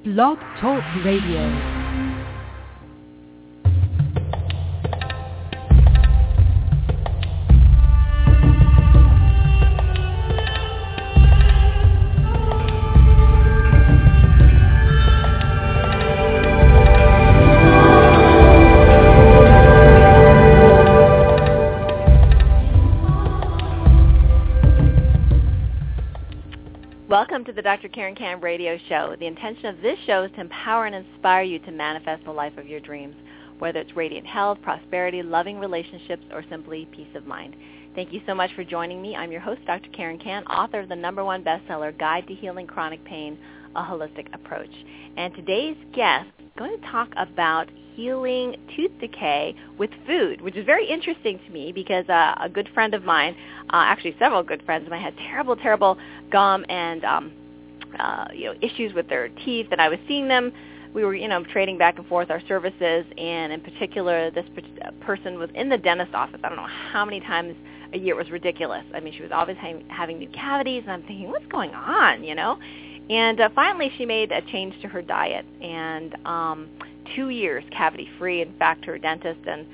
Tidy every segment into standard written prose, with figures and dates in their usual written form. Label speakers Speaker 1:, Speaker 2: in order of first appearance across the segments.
Speaker 1: Blog Talk Radio.
Speaker 2: Welcome to the Dr. Karen Kan Radio Show. The intention of this show is to empower and inspire you to manifest the life of your dreams, whether it's radiant health, prosperity, loving relationships, or simply peace of mind. Thank you so much for joining me. I'm your host, Dr. Karen Kan, author of the #1 bestseller, Guide to Healing Chronic Pain, A Holistic Approach. And today's guest is going to talk about healing tooth decay with food, which is very interesting to me because a good friend of mine, actually several good friends of mine, had terrible gum and issues with their teeth, and I was seeing them. We were, trading back and forth our services, and in particular, this person was in the dentist office. I don't know how many times a year. It was ridiculous. I mean, she was always having new cavities, and I'm thinking, what's going on, And finally, she made a change to her diet, and 2 years cavity-free. In fact, her dentist and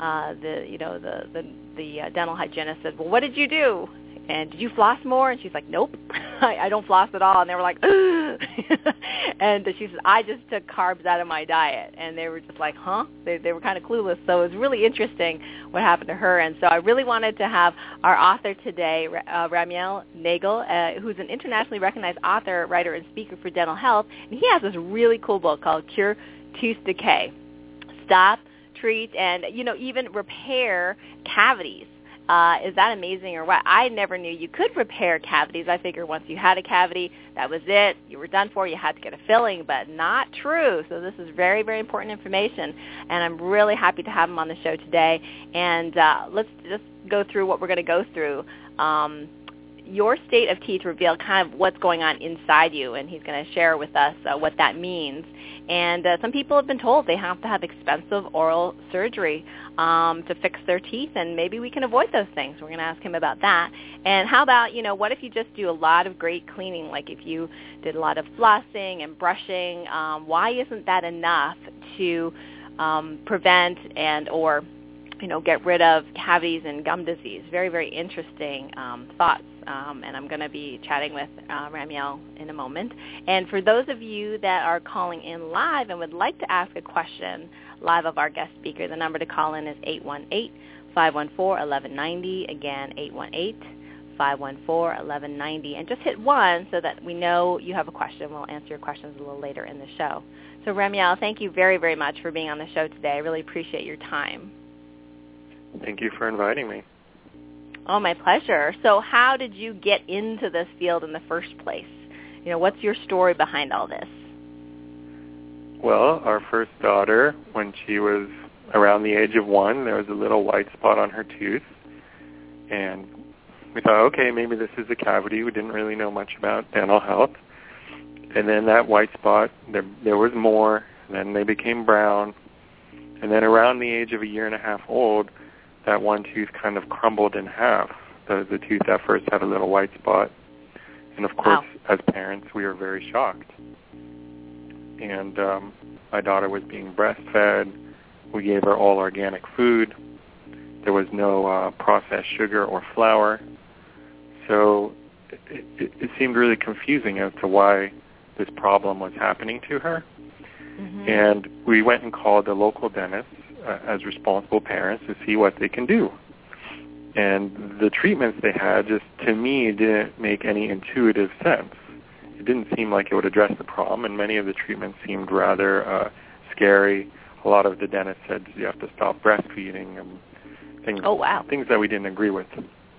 Speaker 2: the dental hygienist said, well, what did you do? And did you floss more? And she's like, nope, I don't floss at all. And they were like, ugh. And she said, I just took carbs out of my diet. And they were just like, huh? They were kind of clueless. So it was really interesting what happened to her. And so I really wanted to have our author today, Ramiel Nagel, who's an internationally recognized author, writer, and speaker for dental health. And he has this really cool book called Cure Tooth Decay. Stop, treat, and, even repair cavities. Is that amazing or what? I never knew you could repair cavities. I figured once you had a cavity, that was it. You were done for. You had to get a filling, but not true. So this is very, very important information, and I'm really happy to have him on the show today. And let's just go through what we're going to go through. Your state of teeth reveal kind of what's going on inside you, and he's going to share with us what that means. And some people have been told they have to have expensive oral surgery to fix their teeth, and maybe we can avoid those things. We're going to ask him about that. And how about, what if you just do a lot of great cleaning, like if you did a lot of flossing and brushing, why isn't that enough to prevent and or get rid of cavities and gum disease? Very, very interesting thoughts. And I'm going to be chatting with Ramiel in a moment. And for those of you that are calling in live and would like to ask a question live of our guest speaker, the number to call in is 818-514-1190. Again, 818-514-1190. And just hit 1 so that we know you have a question. We'll answer your questions a little later in the show. So Ramiel, thank you very, very much for being on the show today. I really appreciate your time.
Speaker 3: Thank you for inviting me.
Speaker 2: Oh, my pleasure. So how did you get into this field in the first place? What's your story behind all this?
Speaker 3: Well, our first daughter, when she was around the age of 1, there was a little white spot on her tooth. And we thought, okay, maybe this is a cavity. We didn't really know much about dental health. And then that white spot, there was more. And then they became brown. And then around the age of 1.5 years old, that one tooth kind of crumbled in half. The tooth that first had a little white spot. And, of course, as parents, we were very shocked. And my daughter was being breastfed. We gave her all organic food. There was no processed sugar or flour. So it seemed really confusing as to why this problem was happening to her. Mm-hmm. And we went and called the local dentist as responsible parents to see what they can do. And the treatments they had just, to me, didn't make any intuitive sense. It didn't seem like it would address the problem, and many of the treatments seemed rather scary. A lot of the dentists said you have to stop breastfeeding and things, things that we didn't agree with.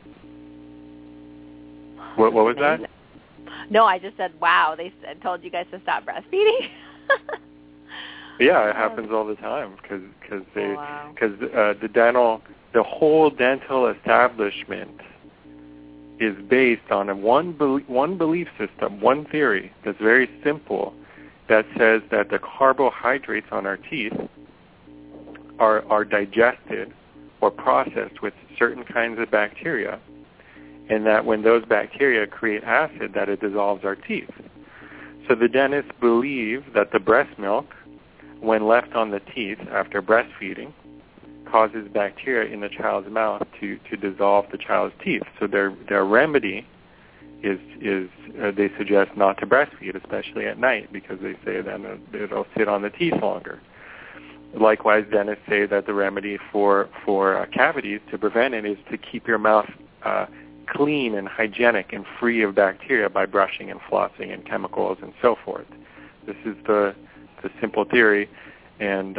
Speaker 3: What was that?
Speaker 2: No, I just said, wow, they told you guys to stop breastfeeding?
Speaker 3: Yeah, it happens all the time because the whole dental establishment is based on one belief system, one theory that's very simple, that says that the carbohydrates on our teeth are digested or processed with certain kinds of bacteria, and that when those bacteria create acid, that it dissolves our teeth. So the dentists believe that the breast milk, when left on the teeth after breastfeeding, causes bacteria in the child's mouth to dissolve the child's teeth. So their remedy is they suggest not to breastfeed, especially at night, because they say then it'll sit on the teeth longer. Likewise, dentists say that the remedy for cavities to prevent it is to keep your mouth clean and hygienic and free of bacteria by brushing and flossing and chemicals and so forth. This is the simple theory, and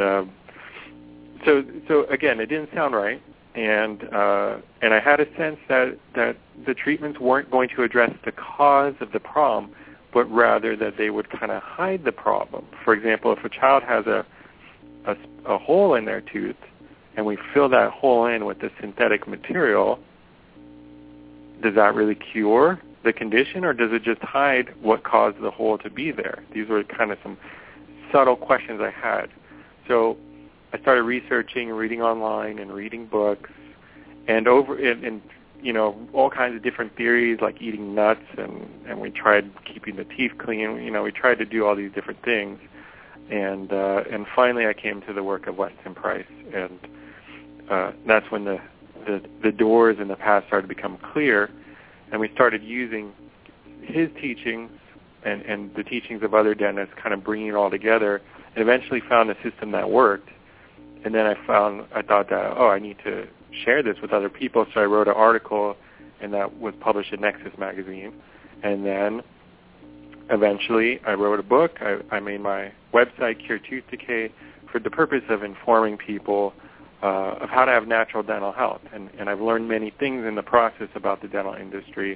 Speaker 3: so again, it didn't sound right, and I had a sense that the treatments weren't going to address the cause of the problem, but rather that they would kind of hide the problem. For example, if a child has a hole in their tooth, and we fill that hole in with the synthetic material, does that really cure the condition, or does it just hide what caused the hole to be there? These were kind of some subtle questions I had. So I started researching, reading online, and reading books, and all kinds of different theories, like eating nuts, and we tried keeping the teeth clean. We tried to do all these different things, and finally I came to the work of Weston Price, and that's when the doors in the path started to become clear, and we started using his teachings and the teachings of other dentists, kind of bringing it all together, and eventually found a system that worked. And then I thought that, I need to share this with other people, so I wrote an article, and that was published in Nexus magazine. And then eventually I wrote a book. I made my website, Cure Tooth Decay, for the purpose of informing people of how to have natural dental health. And I've learned many things in the process about the dental industry,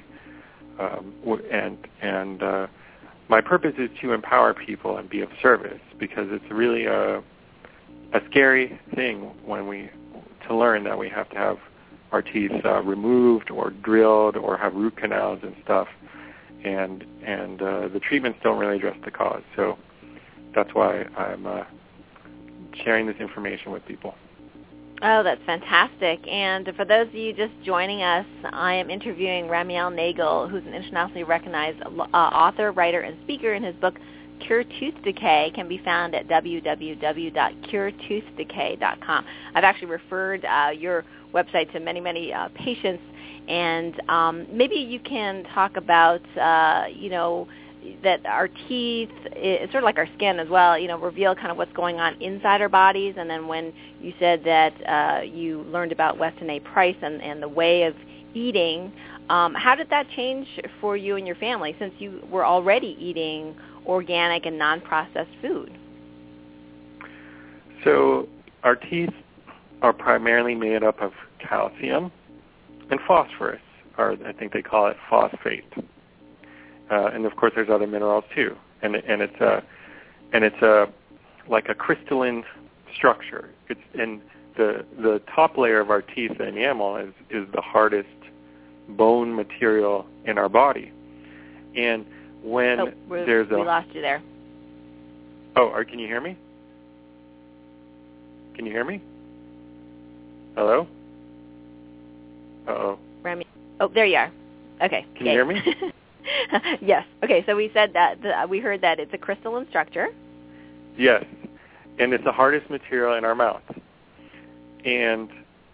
Speaker 3: and my purpose is to empower people and be of service, because it's really a scary thing to learn that we have to have our teeth removed or drilled or have root canals and stuff, and the treatments don't really address the cause. So that's why I'm sharing this information with people.
Speaker 2: Oh, that's fantastic. And for those of you just joining us, I am interviewing Ramiel Nagel, who's an internationally recognized author, writer, and speaker, and his book, Cure Tooth Decay, can be found at www.curetoothDecay.com. I've actually referred your website to many, many patients, and maybe you can talk about, that our teeth, it's sort of like our skin as well, reveal kind of what's going on inside our bodies. And then when you said that you learned about Weston A. Price and the way of eating, how did that change for you and your family, since you were already eating organic and non-processed food?
Speaker 3: So our teeth are primarily made up of calcium and phosphorus, or I think they call it phosphate. And of course, there's other minerals too, and it's like a crystalline structure. It's in the top layer of our teeth, the enamel, is the hardest bone material in our body. And when we
Speaker 2: lost you there.
Speaker 3: Can you hear me? Can you hear me? Hello? Uh-oh.
Speaker 2: Rami. Oh, there you are. Okay.
Speaker 3: Can you hear me?
Speaker 2: Yes. Okay, so we said that we heard that it's a crystalline structure.
Speaker 3: Yes, and it's the hardest material in our mouth. And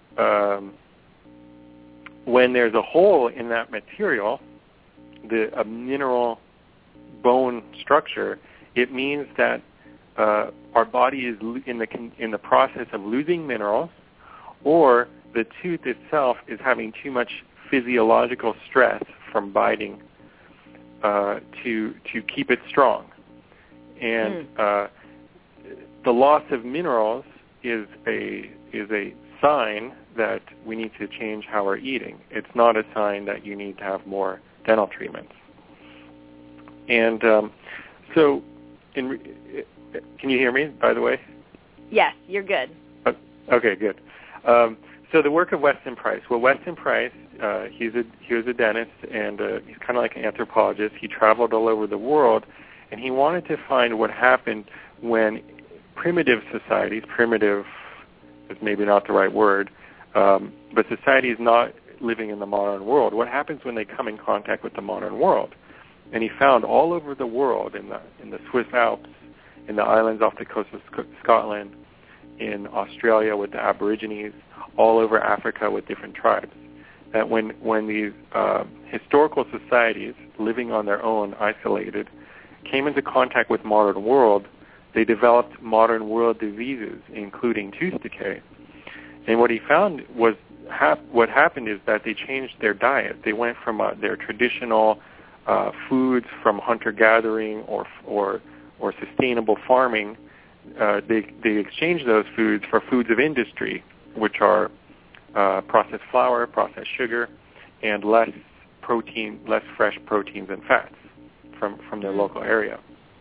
Speaker 3: when there's a hole in that material, a mineral bone structure, it means that our body is in the process of losing minerals, or the tooth itself is having too much physiological stress from biting to keep it strong. And the loss of minerals is a sign that we need to change how we're eating. It's not a sign that you need to have more dental treatments. And so, can you hear me, by the way?
Speaker 2: Yes, you're good.
Speaker 3: Okay, good. So the work of Weston Price. Well, Weston Price, he was a dentist, and he's kind of like an anthropologist. He traveled all over the world, and he wanted to find what happened when primitive societies, primitive is maybe not the right word, but society is not living in the modern world. What happens when they come in contact with the modern world? And he found all over the world, in the Swiss Alps, in the islands off the coast of Scotland, in Australia with the Aborigines, all over Africa with different tribes, that when these historical societies living on their own, isolated, came into contact with modern world, they developed modern world diseases, including tooth decay. And what he found was what happened is that they changed their diet. They went from their traditional foods from hunter-gathering or sustainable farming. They exchanged those foods for foods of industry, which are processed flour, processed sugar, and less fresh proteins and fats from their local area.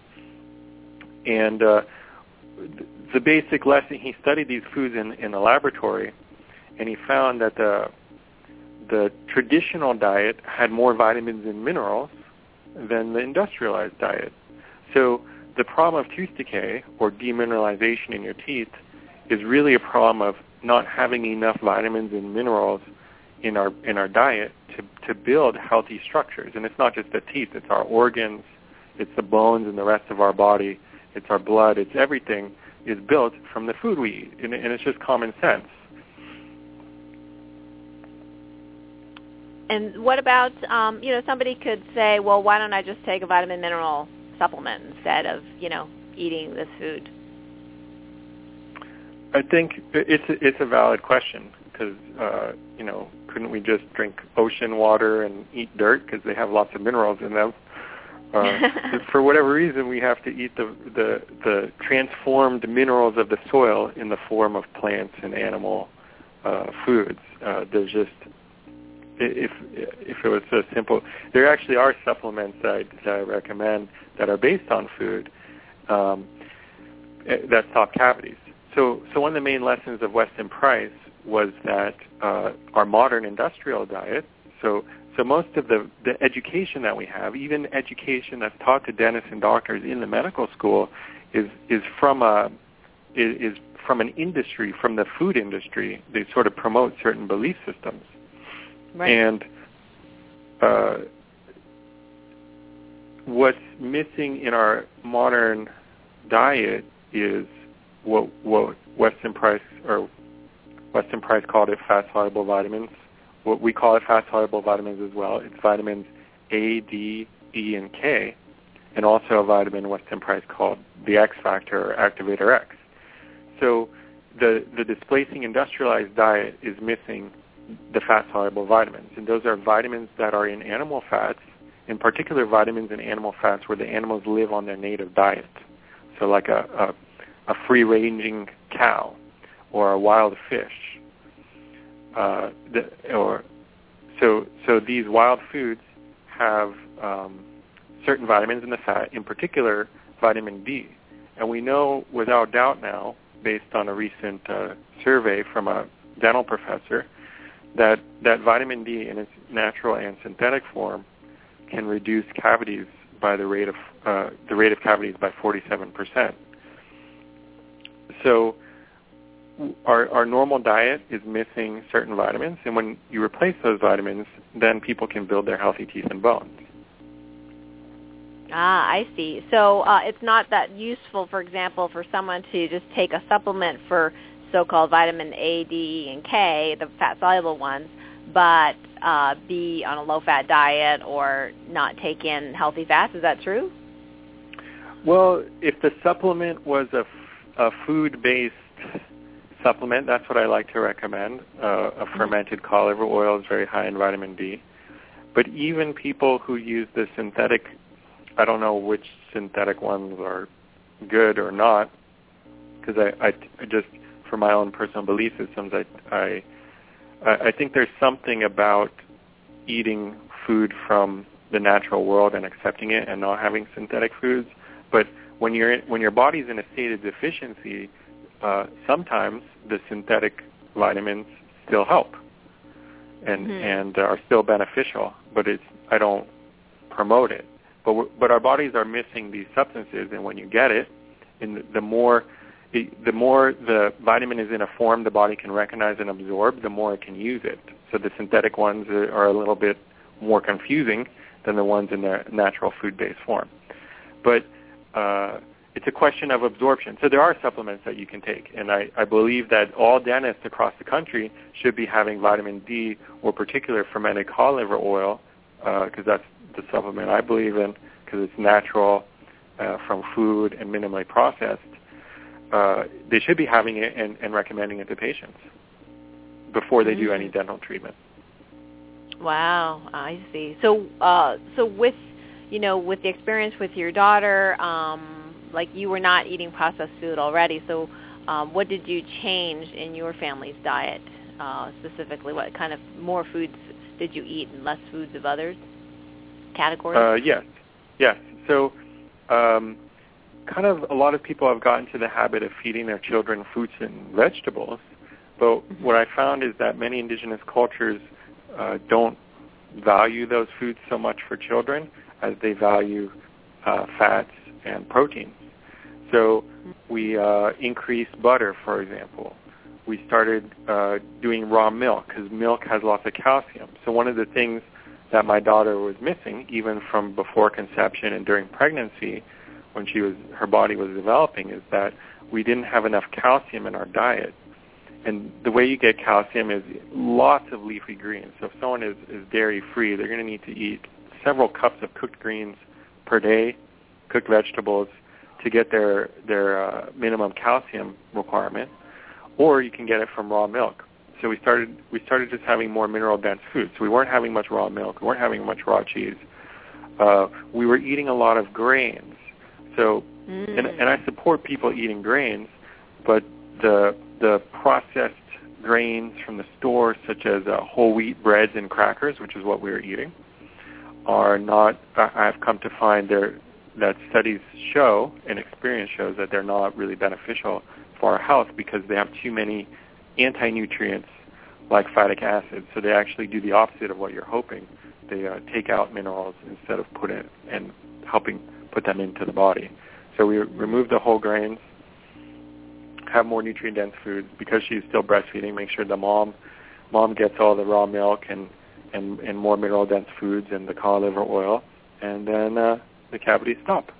Speaker 3: And the basic lesson, he studied these foods in a laboratory, and he found that the traditional diet had more vitamins and minerals than the industrialized diet. So the problem of tooth decay or demineralization in your teeth is really a problem of not having enough vitamins and minerals in our diet to build healthy structures. And it's not just the teeth, it's our organs, it's the bones and the rest of our body, it's our blood, it's everything is built from the food we eat. And it's just common sense.
Speaker 2: And what about, somebody could say, well, why don't I just take a vitamin mineral supplement instead of, eating this food?
Speaker 3: I think it's a valid question because, couldn't we just drink ocean water and eat dirt because they have lots of minerals in them? For whatever reason, we have to eat the transformed minerals of the soil in the form of plants and animal foods. There's just, if it was so simple, there actually are supplements that I recommend that are based on food that stop cavities. So one of the main lessons of Weston Price was that our modern industrial diet, so most of the education that we have, even education that's taught to dentists and doctors in the medical school, is from an industry, from the food industry. They sort of promote certain belief systems.
Speaker 2: Right.
Speaker 3: And what's missing in our modern diet is what Weston Price called it fat-soluble vitamins. What we call it fat-soluble vitamins as well. It's vitamins A, D, E, and K, and also a vitamin Weston Price called the X factor or activator X. So the displacing industrialized diet is missing the fat-soluble vitamins, and those are vitamins that are in animal fats, in particular vitamins in animal fats where the animals live on their native diet. So like a free-ranging cow or a wild fish. So these wild foods have certain vitamins in the fat, in particular vitamin D. And we know without doubt now, based on a recent survey from a dental professor, that vitamin D in its natural and synthetic form can reduce cavities by the rate of cavities by 47%. So our normal diet is missing certain vitamins, and when you replace those vitamins, then people can build their healthy teeth and bones.
Speaker 2: Ah, I see. So it's not that useful, for example, for someone to just take a supplement for so-called vitamin A, D, and K, the fat-soluble ones, but be on a low-fat diet or not take in healthy fats. Is that true?
Speaker 3: Well, if the supplement was a food-based supplement, that's what I like to recommend. A fermented cod liver oil is very high in vitamin D. But even people who use the synthetic, I don't know which synthetic ones are good or not, because I just, for my own personal belief systems, I think there's something about eating food from the natural world and accepting it and not having synthetic foods. But when your body's in a state of deficiency, sometimes the synthetic vitamins still help and are still beneficial. But I don't promote it. But our bodies are missing these substances, and when you get it, the more the vitamin is in a form the body can recognize and absorb, the more it can use it. So the synthetic ones are a little bit more confusing, than the ones in their natural food-based form. But it's a question of absorption. So there are supplements that you can take, and I believe that all dentists across the country should be having vitamin D, or particular fermented cod liver oil, because that's the supplement I believe in, because it's natural from food and minimally processed. They should be having it and recommending it to patients before they do any dental treatment.
Speaker 2: Wow, I see. So with with the experience with your daughter, like you were not eating processed food already. So what did you change in your family's diet specifically? What kind of more foods did you eat and less foods of others categories?
Speaker 3: Yes. So kind of a lot of people have gotten to the habit of feeding their children fruits and vegetables. But what I found is that many indigenous cultures don't value those foods so much for children as they value fats and proteins. So we increased butter, for example. We started doing raw milk because milk has lots of calcium. So one of the things that my daughter was missing, even from before conception and during pregnancy, when her body was developing, is that we didn't have enough calcium in our diet. And the way you get calcium is lots of leafy greens. So if someone is dairy-free, they're going to need to eat several cups of cooked greens per day, cooked vegetables, to get their minimum calcium requirement. Or you can get it from raw milk. So we started just having more mineral-dense foods. So we weren't having much raw milk. We weren't having much raw cheese. We were eating a lot of grains. So, and I support people eating grains, but the processed grains from the store, such as whole wheat breads and crackers, which is what we were eating, are not. I've come to find that studies show and experience shows that they're not really beneficial for our health because they have too many anti-nutrients like phytic acid. So they actually do the opposite of what you're hoping. They take out minerals instead of helping put them into the body. So we remove the whole grains, have more nutrient-dense foods. Because she's still breastfeeding, make sure the mom gets all the raw milk and more mineral-dense foods and the cod liver oil, and then the cavities stop.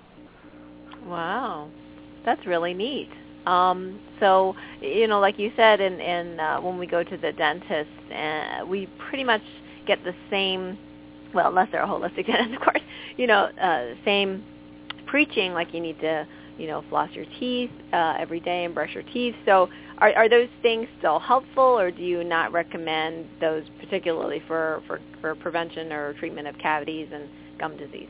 Speaker 2: Wow, that's really neat. So, like you said, and when we go to the dentist, we pretty much get the same, well, unless they're a holistic dentist, of course, same preaching, like you need to, floss your teeth every day and brush your teeth. So are those things still helpful, or do you not recommend those particularly for prevention or treatment of cavities and gum disease?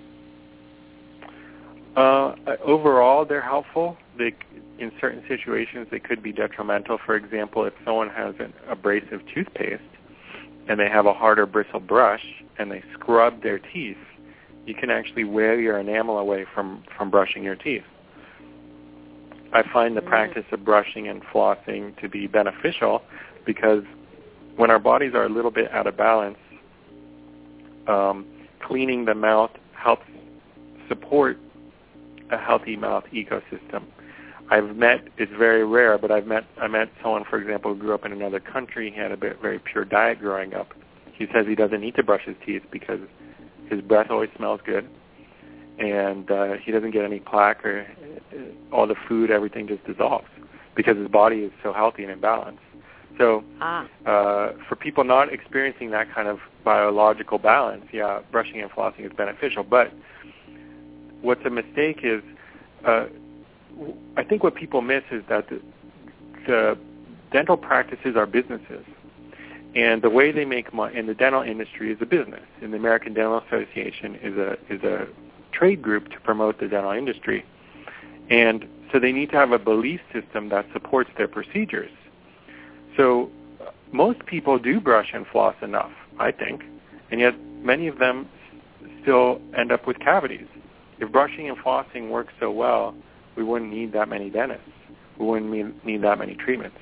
Speaker 3: Overall, they're helpful. In certain situations, they could be detrimental. For example, if someone has an abrasive toothpaste and they have a harder bristle brush and they scrub their teeth, you can actually wear your enamel away from brushing your teeth. I find the practice of brushing and flossing to be beneficial because when our bodies are a little bit out of balance, cleaning the mouth helps support a healthy mouth ecosystem. It's very rare, but I met someone, for example, who grew up in another country. He had a very pure diet growing up. He says he doesn't need to brush his teeth because his breath always smells good, and he doesn't get any plaque or all the food, everything just dissolves because his body is so healthy and in balance. So for people not experiencing that kind of biological balance, brushing and flossing is beneficial. But what's a mistake is I think what people miss is that the dental practices are businesses. And the way they make money in the dental industry is a business. And the American Dental Association is a trade group to promote the dental industry. And so they need to have a belief system that supports their procedures. So most people do brush and floss enough, I think, and yet many of them still end up with cavities. If brushing and flossing works so well, we wouldn't need that many dentists. We wouldn't need that many treatments.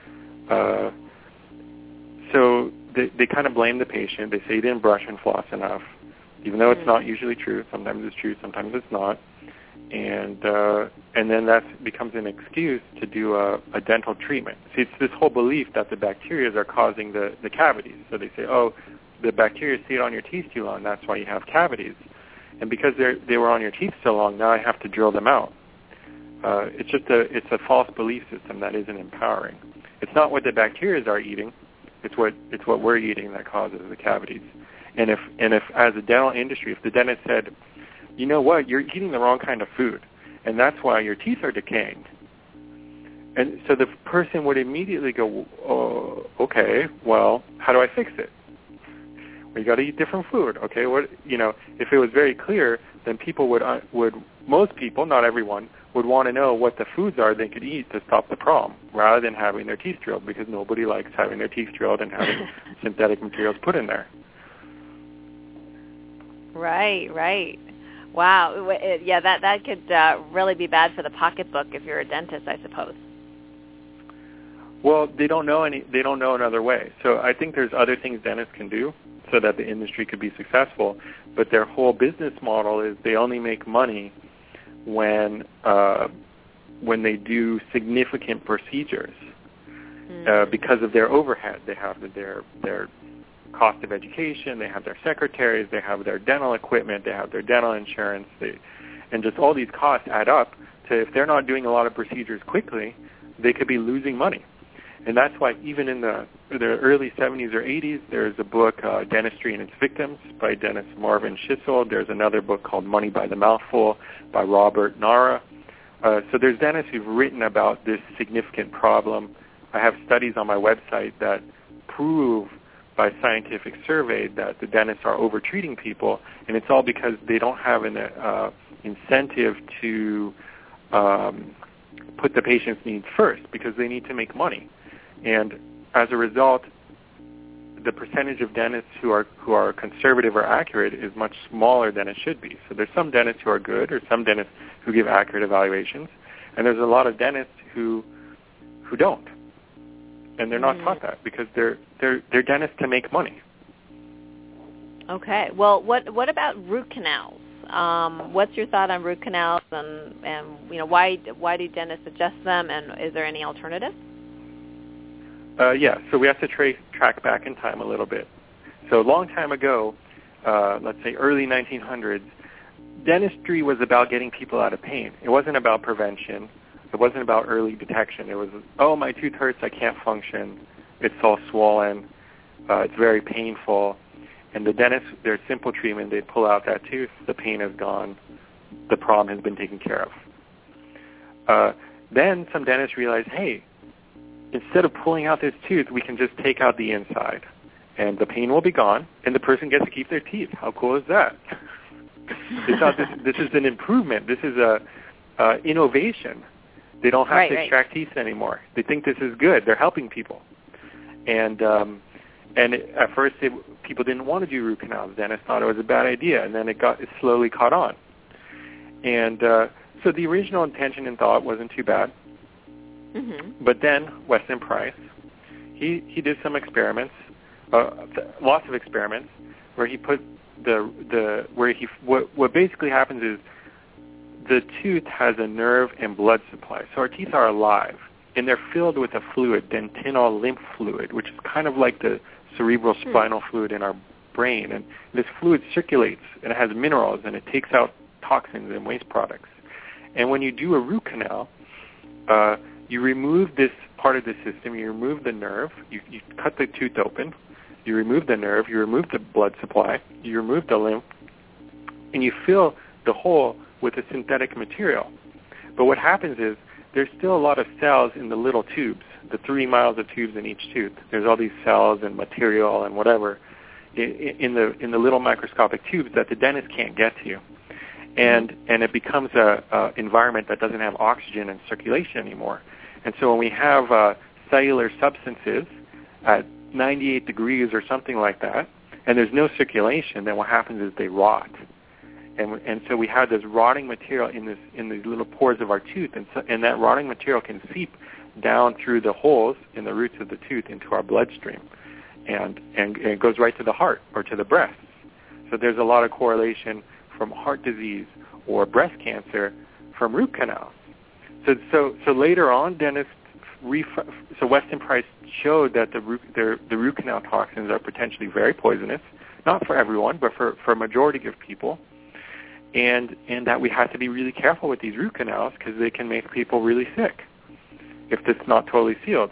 Speaker 3: So they kind of blame the patient. They say you didn't brush and floss enough, even though it's not usually true. Sometimes it's true, sometimes it's not. And then that becomes an excuse to do a dental treatment. See, it's this whole belief that the bacteria are causing the cavities. So they say, the bacteria stayed on your teeth too long. That's why you have cavities. And because they were on your teeth so long, now I have to drill them out. It's a false belief system that isn't empowering. It's not what the bacteria are eating. It's what we're eating that causes the cavities. And if as a dental industry, if the dentist said, you know what, you're eating the wrong kind of food, and that's why your teeth are decaying. And so the person would immediately go, oh, okay, well, how do I fix it? Well, you got to eat different food. Okay, if it was very clear, then people would most people, not everyone, would want to know what the foods are they could eat to stop the problem, rather than having their teeth drilled, because nobody likes having their teeth drilled and having synthetic materials put in there.
Speaker 2: Right. Wow. Yeah, that could really be bad for the pocketbook if you're a dentist, I suppose.
Speaker 3: Well, they don't know another way. So I think there's other things dentists can do so that the industry could be successful. But their whole business model is they only make money when they do significant procedures because of their overhead. They have their cost of education, they have their secretaries, they have their dental equipment, they have their dental insurance, and just all these costs add up to, if they're not doing a lot of procedures quickly, they could be losing money. And that's why even in the early 70s or 80s, there's a book, Dentistry and Its Victims, by dentist Marvin Schisel. There's another book called Money by the Mouthful by Robert Nara. So there's dentists who've written about this significant problem. I have studies on my website that prove by scientific survey that the dentists are over-treating people, and it's all because they don't have an incentive to put the patient's needs first, because they need to make money. And as a result, the percentage of dentists who are conservative or accurate is much smaller than it should be. So there's some dentists who are good, or some dentists who give accurate evaluations, and there's a lot of dentists who don't. And they're not taught that because they're dentists to make money.
Speaker 2: Okay. Well, what about root canals? What's your thought on root canals, and why do dentists suggest them, and is there any alternative?
Speaker 3: Yeah. So we have to track back in time a little bit. So a long time ago, let's say early 1900s, dentistry was about getting people out of pain. It wasn't about prevention. It wasn't about early detection. It was, oh, my tooth hurts, I can't function, it's all swollen, it's very painful. And the dentist, their simple treatment, they pull out that tooth, the pain is gone, the problem has been taken care of. Then some dentists realized, hey, instead of pulling out this tooth, we can just take out the inside, and the pain will be gone, and the person gets to keep their teeth. How cool is that? They thought this is an improvement. This is a innovation. They don't have to extract teeth anymore. They think this is good. They're helping people. And at first people didn't want to do root canals. Dentists thought it was a bad idea, and then it slowly caught on. And so the original intention and thought wasn't too bad. Mm-hmm. But then Weston Price, he did some experiments, lots of experiments, where he put what basically happens is the tooth has a nerve and blood supply. So our teeth are alive, and they're filled with a fluid, dentinal lymph fluid, which is kind of like the cerebral spinal fluid in our brain. And this fluid circulates, and it has minerals, and it takes out toxins and waste products. And when you do a root canal, you remove this part of the system. You remove the nerve. You cut the tooth open. You remove the nerve. You remove the blood supply. You remove the lymph, and you fill the hole with a synthetic material. But what happens is there's still a lot of cells in the little tubes, the 3 miles of tubes in each tooth. There's all these cells and material and whatever in the little microscopic tubes that the dentist can't get to. And it becomes a environment that doesn't have oxygen and circulation anymore. And so when we have cellular substances at 98 degrees or something like that, and there's no circulation, then what happens is they rot. And so we have this rotting material in these little pores of our tooth, and that rotting material can seep down through the holes in the roots of the tooth into our bloodstream, and it goes right to the heart or to the breast. So there's a lot of correlation from heart disease or breast cancer from root canals. So later on, dentists so Weston Price showed that the root canal toxins are potentially very poisonous, not for everyone, but for a majority of people, and that we have to be really careful with these root canals because they can make people really sick if it's not totally sealed.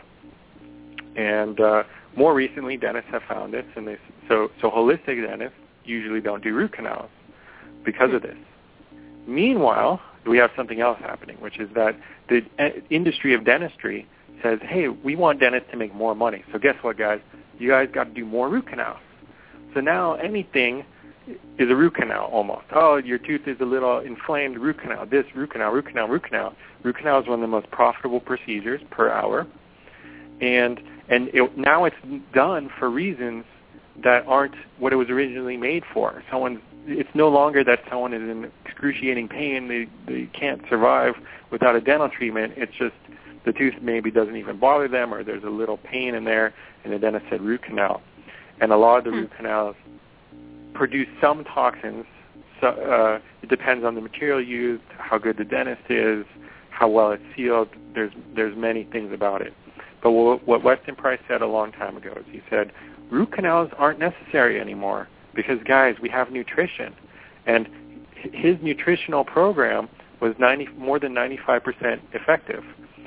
Speaker 3: And more recently, dentists have found this, and so holistic dentists usually don't do root canals because of this. Meanwhile, we have something else happening, which is that the industry of dentistry says, hey, we want dentists to make more money. So guess what, guys? You guys got to do more root canals. So now anything is a root canal almost. Oh, your tooth is a little inflamed, root canal. This, root canal, root canal, root canal. Root canal is one of the most profitable procedures per hour. And now it's done for reasons that aren't what it was originally made for. It's no longer that someone is in excruciating pain, they can't survive without a dental treatment. It's just the tooth maybe doesn't even bother them, or there's a little pain in there, and the dentist said root canal. And a lot of the root canals produce some toxins. So it depends on the material used, how good the dentist is, how well it's sealed. There's many things about it. But what Weston Price said a long time ago is he said, root canals aren't necessary anymore because, guys, we have nutrition. And his nutritional program was more than 95% effective.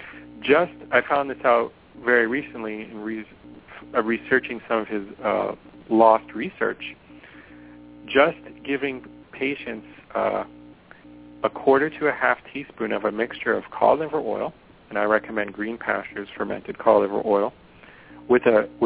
Speaker 3: I found this out very recently in researching some of his lost research. Just giving patients a quarter to a half teaspoon of a mixture of cod liver oil, and I recommend Green Pastures fermented cod liver oil, with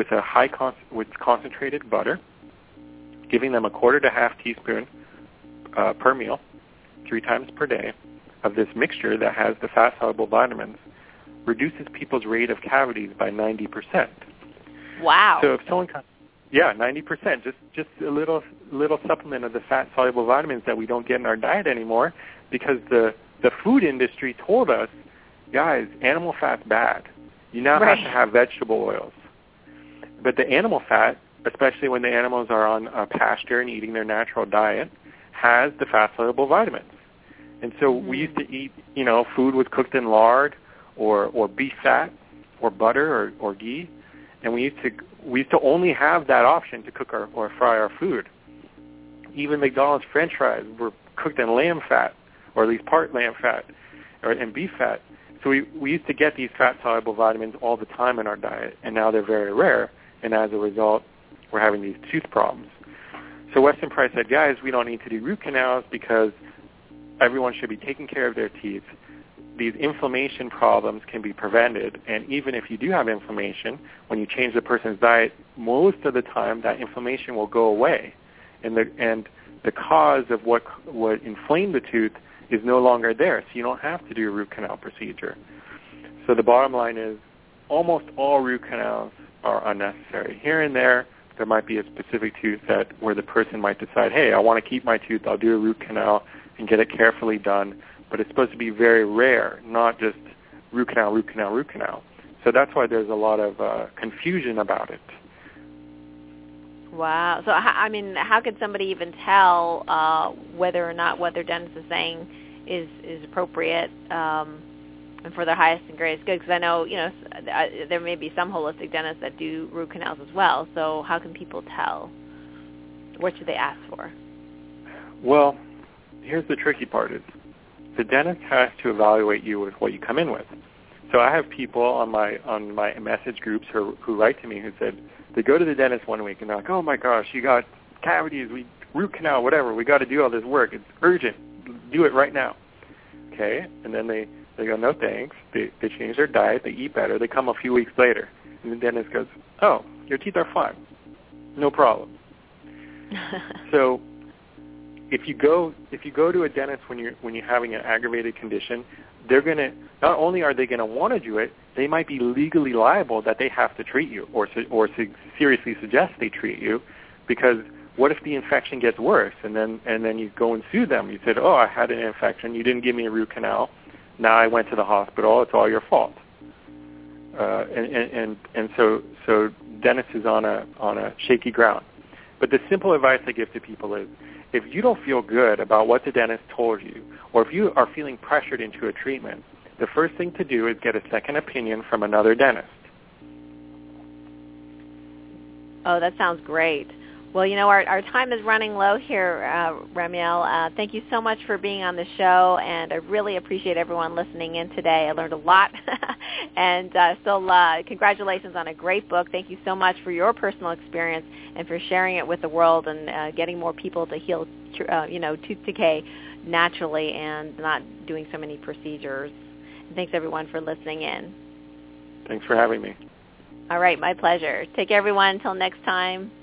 Speaker 3: concentrated butter, giving them a quarter to half teaspoon per meal, 3 times per day, of this mixture that has the fat-soluble vitamins, reduces people's rate of cavities by 90%.
Speaker 2: Wow.
Speaker 3: So if someone 90%, just a little supplement of the fat-soluble vitamins that we don't get in our diet anymore, because the food industry told us, guys, animal fat's bad. You now have to have vegetable oils. But the animal fat, especially when the animals are on pasture and eating their natural diet, has the fat-soluble vitamins. And so we used to eat, food was cooked in lard or beef fat or butter or ghee, and we used to only have that option to cook or fry our food. Even McDonald's French fries were cooked in lamb fat, or at least part lamb fat, and beef fat. So we used to get these fat-soluble vitamins all the time in our diet, and now they're very rare, and as a result, we're having these tooth problems. So Weston Price said, guys, we don't need to do root canals because everyone should be taking care of their teeth. These inflammation problems can be prevented, and even if you do have inflammation, when you change the person's diet, most of the time that inflammation will go away, and the cause of what inflamed the tooth is no longer there, so you don't have to do a root canal procedure. So the bottom line is almost all root canals are unnecessary. Here and there might be a specific tooth where the person might decide, hey, I want to keep my tooth, I'll do a root canal and get it carefully done, but it's supposed to be very rare, not just root canal, root canal, root canal. So that's why there's a lot of confusion about it.
Speaker 2: Wow. So, how could somebody even tell whether or not what their dentist is saying is appropriate and for their highest and greatest good? Because I know, there may be some holistic dentists that do root canals as well. So how can people tell? What should they ask for?
Speaker 3: Well, here's the tricky part is the dentist has to evaluate you with what you come in with. So I have people on my message groups who write to me who said they go to the dentist one week and they're like, oh my gosh, you got cavities, root canal, whatever, we got to do all this work, it's urgent, do it right now. Okay, and then they go, no thanks, they change their diet, they eat better, they come a few weeks later, and the dentist goes, oh, your teeth are fine, no problem. So if you go to a dentist when you're having an aggravated condition, they're gonna not only are they gonna want to do it, they might be legally liable that they have to treat you or seriously suggest they treat you, because what if the infection gets worse and then you go and sue them? You said, oh, I had an infection, you didn't give me a root canal, now I went to the hospital, it's all your fault. And so dentist is on a shaky ground. But the simple advice I give to people is, if you don't feel good about what the dentist told you, or if you are feeling pressured into a treatment, the first thing to do is get a second opinion from another dentist.
Speaker 2: Oh, that sounds great. Well, our time is running low here, Ramiel. Thank you so much for being on the show, and I really appreciate everyone listening in today. I learned a lot, and congratulations on a great book. Thank you so much for your personal experience and for sharing it with the world and getting more people to heal, tooth decay naturally and not doing so many procedures. And thanks, everyone, for listening in.
Speaker 3: Thanks for having me.
Speaker 2: All right, my pleasure. Take care, everyone. Until next time.